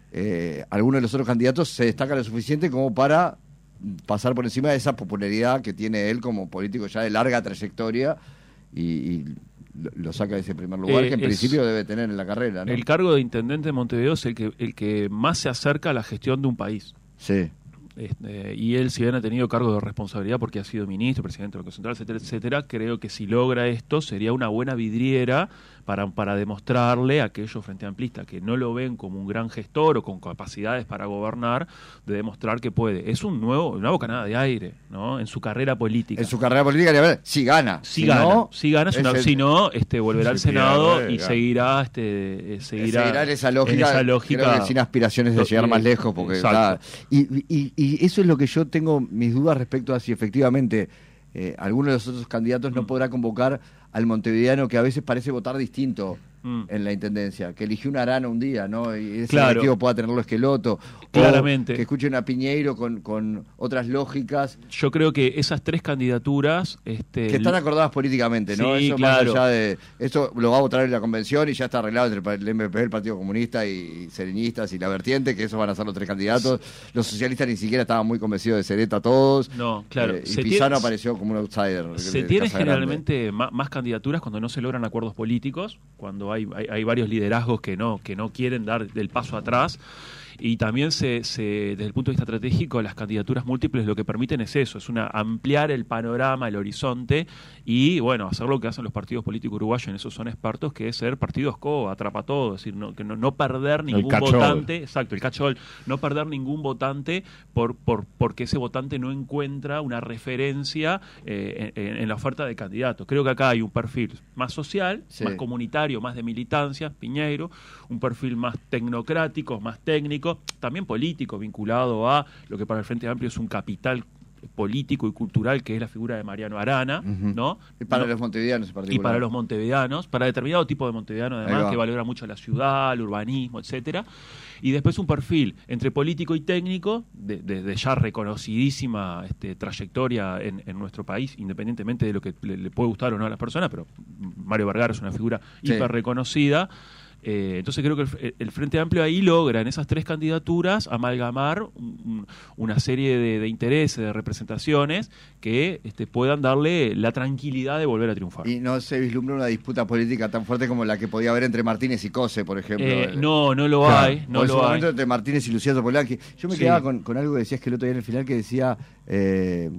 [SPEAKER 2] eh, alguno de los otros candidatos se destaca lo suficiente como para pasar por encima de esa popularidad que tiene él como político ya de larga trayectoria y, y lo, lo saca de ese primer lugar
[SPEAKER 3] Eh,
[SPEAKER 2] que en
[SPEAKER 3] es-
[SPEAKER 2] principio debe tener en la carrera, ¿no?
[SPEAKER 3] El cargo de intendente de Montevideo es el que, el que más se acerca a la gestión de un país.
[SPEAKER 2] Sí.
[SPEAKER 3] Este, y él, si bien ha tenido cargo de responsabilidad porque ha sido ministro, presidente del Banco Central, etcétera, etcétera, creo que si logra esto sería una buena vidriera para, para demostrarle a aquellos frente amplistas que no lo ven como un gran gestor o con capacidades para gobernar, de demostrar que puede. Es un nuevo, una bocanada de aire, ¿no? En su carrera política.
[SPEAKER 2] En su carrera política, a ver, si gana.
[SPEAKER 3] Si,
[SPEAKER 2] si
[SPEAKER 3] gana,
[SPEAKER 2] no,
[SPEAKER 3] si gana, es
[SPEAKER 2] es
[SPEAKER 3] una-
[SPEAKER 2] el-
[SPEAKER 3] si no, este, volverá al
[SPEAKER 4] Si
[SPEAKER 3] Senado
[SPEAKER 4] pierde,
[SPEAKER 3] y
[SPEAKER 4] gana.
[SPEAKER 3] seguirá, este, eh, seguirá,
[SPEAKER 2] seguirá en esa lógica,
[SPEAKER 3] en esa lógica.
[SPEAKER 2] creo que sin aspiraciones de
[SPEAKER 3] Lo-
[SPEAKER 2] llegar más
[SPEAKER 3] eh,
[SPEAKER 2] lejos, porque
[SPEAKER 3] exacto.
[SPEAKER 2] está- y, y- y eso es lo que yo tengo mis dudas respecto a si efectivamente eh, alguno de los otros candidatos no
[SPEAKER 3] Mm.
[SPEAKER 2] podrá convocar al montevideano que a veces parece votar distinto
[SPEAKER 3] Mm.
[SPEAKER 2] en la intendencia, que eligió un Arana un día, ¿no? Y ese
[SPEAKER 3] Claro.
[SPEAKER 2] colectivo pueda tenerlo Esqueloto,
[SPEAKER 3] Claramente.
[SPEAKER 2] o que escuchen a Piñeiro con, con otras lógicas
[SPEAKER 3] Yo creo que esas tres candidaturas... Este,
[SPEAKER 2] que están acordadas políticamente, ¿no?
[SPEAKER 3] Sí,
[SPEAKER 2] Eso
[SPEAKER 3] claro.
[SPEAKER 2] más allá de esto lo va a votar en la convención y ya está arreglado entre el M P P, el Partido Comunista y Sereñistas y la Vertiente, que esos van a ser los tres candidatos. Los socialistas ni siquiera estaban muy convencidos de Sereta todos.
[SPEAKER 3] No, claro.
[SPEAKER 2] Eh, y
[SPEAKER 3] Se
[SPEAKER 2] Pisano
[SPEAKER 3] tiene-
[SPEAKER 2] apareció como un outsider.
[SPEAKER 3] Se
[SPEAKER 2] de
[SPEAKER 3] tiene
[SPEAKER 2] Casa Grande.
[SPEAKER 3] generalmente ma- más candidaturas cuando no se logran acuerdos políticos, cuando hay, hay, hay varios liderazgos que no, que no quieren dar el paso atrás. Y también se, se, desde el punto de vista estratégico, las candidaturas múltiples lo que permiten es eso, es una ampliar el panorama, el horizonte y, bueno, hacer lo que hacen los partidos políticos uruguayos, en eso son expertos, que es ser partidos co, atrapa todo, es decir, no, que no, no perder ningún
[SPEAKER 4] catch-all.
[SPEAKER 3] votante, exacto, el cachol, no perder ningún votante por, por porque ese votante no encuentra una referencia eh, en, en la oferta de candidatos. Creo que acá hay un perfil más social,
[SPEAKER 2] Sí.
[SPEAKER 3] más comunitario, más de militancia, Piñeiro, un perfil más tecnocrático, más técnico, también político, vinculado a lo que para el Frente Amplio es un capital político y cultural, que es la figura de Mariano Arana,
[SPEAKER 2] Ujú.
[SPEAKER 3] ¿no?
[SPEAKER 2] Y para
[SPEAKER 3] No-
[SPEAKER 2] los montevideanos en particular.
[SPEAKER 3] y para los montevideanos, para determinado tipo de montevideano
[SPEAKER 2] Ahí
[SPEAKER 3] además,
[SPEAKER 2] va.
[SPEAKER 3] que valora mucho la ciudad, el urbanismo, etcétera. Y después un perfil entre político y técnico, de, de- de ya reconocidísima este, trayectoria en, en nuestro país, independientemente de lo que le, le puede gustar o no a las personas, pero Mario Vergara es una figura
[SPEAKER 2] Sí.
[SPEAKER 3] hiper reconocida. Eh, entonces creo que el, el Frente Amplio ahí logra en esas tres candidaturas amalgamar un- un- una serie de, de intereses, de representaciones que este, puedan darle la tranquilidad de volver a triunfar.
[SPEAKER 2] Y no se vislumbra una disputa política tan fuerte como la que podía haber entre Martínez y Cose, por ejemplo.
[SPEAKER 3] Eh, no, no lo hay, no
[SPEAKER 2] o en su
[SPEAKER 3] lo hay.
[SPEAKER 2] momento entre Martínez y Luciano Polanqui. Yo me
[SPEAKER 3] Sí.
[SPEAKER 2] quedaba con, con algo que decías que el otro día en el final que decía eh,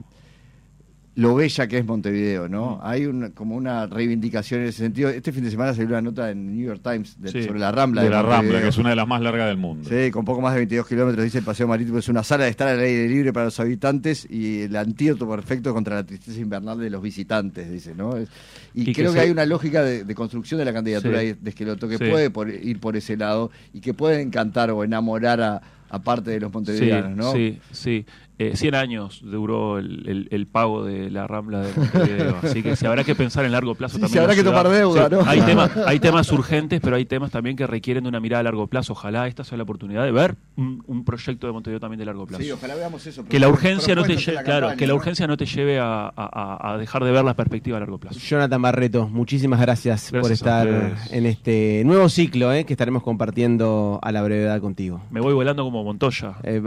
[SPEAKER 2] lo bella que es Montevideo, ¿no?
[SPEAKER 3] Mm.
[SPEAKER 2] Hay un, como una reivindicación en ese sentido. Este fin de semana salió una nota en New York Times de-
[SPEAKER 3] Sí.
[SPEAKER 2] sobre la Rambla.
[SPEAKER 4] De la Rambla,
[SPEAKER 2] Montevideo.
[SPEAKER 4] que es una de las más largas del mundo.
[SPEAKER 2] Sí, con poco más de veintidós kilómetros, dice el paseo marítimo, es una sala de estar al aire libre para los habitantes y el antídoto perfecto contra la tristeza invernal de los visitantes, dice, ¿no? Es- y,
[SPEAKER 3] Y que
[SPEAKER 2] creo que,
[SPEAKER 3] se-
[SPEAKER 2] hay una lógica de, de construcción de la candidatura
[SPEAKER 3] Sí.
[SPEAKER 2] de Esqueloto que
[SPEAKER 3] Sí.
[SPEAKER 2] puede por- ir por ese lado y que puede encantar o enamorar a, a parte de los montevideanos, ¿no?
[SPEAKER 3] Sí, sí. Eh, cien años duró el, el- el pago de la Rambla de Montevideo, así que se habrá que pensar en largo plazo
[SPEAKER 2] Sí,
[SPEAKER 3] también.
[SPEAKER 2] se habrá
[SPEAKER 3] la
[SPEAKER 2] que
[SPEAKER 3] ciudad.
[SPEAKER 2] tomar deuda, ¿no?
[SPEAKER 3] Hay temas, hay temas urgentes, pero hay temas también que requieren de una mirada a largo plazo. Ojalá esta sea la oportunidad de ver un, un proyecto de Montevideo también de largo plazo.
[SPEAKER 2] Sí, ojalá veamos eso.
[SPEAKER 3] Que la urgencia no te
[SPEAKER 2] propuestas en
[SPEAKER 3] lleve,
[SPEAKER 2] la
[SPEAKER 3] claro,
[SPEAKER 2] campaña,
[SPEAKER 3] que la
[SPEAKER 2] ¿no?
[SPEAKER 3] urgencia no te lleve a, a- a- a dejar de ver la perspectiva a largo plazo.
[SPEAKER 1] Jonathan Barreto, muchísimas gracias, por
[SPEAKER 3] Gracias a
[SPEAKER 1] estar
[SPEAKER 3] ustedes.
[SPEAKER 1] en este nuevo ciclo eh, que estaremos compartiendo a la brevedad contigo.
[SPEAKER 3] Me voy volando como Montoya.
[SPEAKER 1] Eh,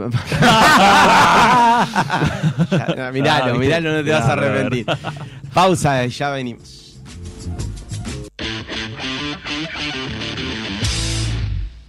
[SPEAKER 1] Ya, miralo,
[SPEAKER 3] Ah, ¿viste?
[SPEAKER 1] miralo, no te vas a
[SPEAKER 3] Claro, a ver.
[SPEAKER 1] arrepentir. Pausa, ya venimos.